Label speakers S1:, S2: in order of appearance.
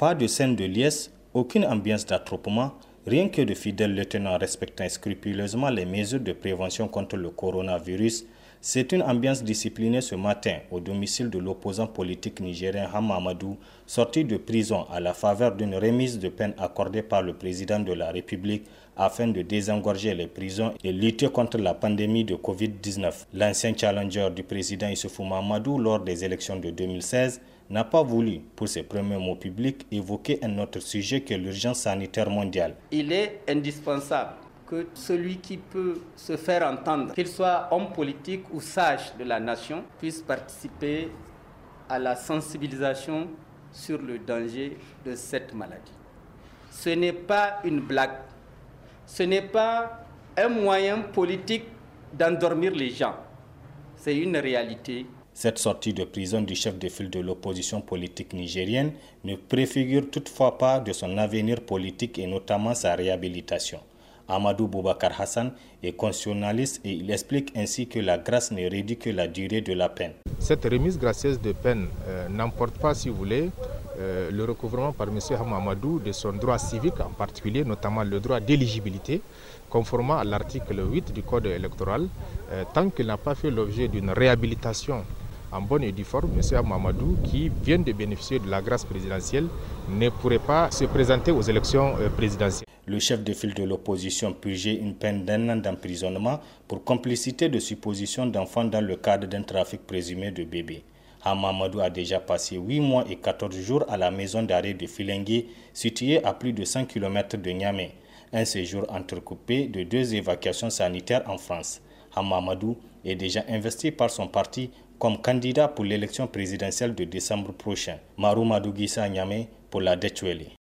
S1: Pas de scène de liesse, aucune ambiance d'attroupement, rien que de fidèles lieutenants respectant scrupuleusement les mesures de prévention contre le coronavirus. C'est une ambiance disciplinée ce matin au domicile de l'opposant politique nigérien Hama Amadou, sorti de prison à la faveur d'une remise de peine accordée par le président de la République afin de désengorger les prisons et lutter contre la pandémie de Covid-19. L'ancien challenger du président Issoufou Mahamadou lors des élections de 2016 n'a pas voulu, pour ses premiers mots publics, évoquer un autre sujet que l'urgence sanitaire mondiale.
S2: Il est indispensable que celui qui peut se faire entendre, qu'il soit homme politique ou sage de la nation, puisse participer à la sensibilisation sur le danger de cette maladie. Ce n'est pas une blague, ce n'est pas un moyen politique d'endormir les gens, c'est une réalité.
S1: Cette sortie de prison du chef de file de l'opposition politique nigérienne ne préfigure toutefois pas de son avenir politique et notamment sa réhabilitation. Amadou Boubacar Hassan est constitutionnaliste et il explique ainsi que la grâce ne réduit que la durée de la peine.
S3: Cette remise gracieuse de peine n'emporte pas, si vous voulez, le recouvrement par M. Hama Amadou de son droit civique, en particulier notamment le droit d'éligibilité, conformément à l'article 8 du Code électoral, tant qu'il n'a pas fait l'objet d'une réhabilitation en bonne et due forme. M. Hama Amadou, qui vient de bénéficier de la grâce présidentielle, ne pourrait pas se présenter aux élections présidentielles.
S1: Le chef de file de l'opposition purgeait une peine d'1 an d'emprisonnement pour complicité de supposition d'enfants dans le cadre d'un trafic présumé de bébés. Hama Amadou a déjà passé 8 mois et 14 jours à la maison d'arrêt de Filengue, située à plus de 100 km de Niamey. Un séjour entrecoupé de 2 évacuations sanitaires en France. Hama Amadou est déjà investi par son parti comme candidat pour l'élection présidentielle de décembre prochain. Marou Madougissa Niamey pour la Deutsche Welle.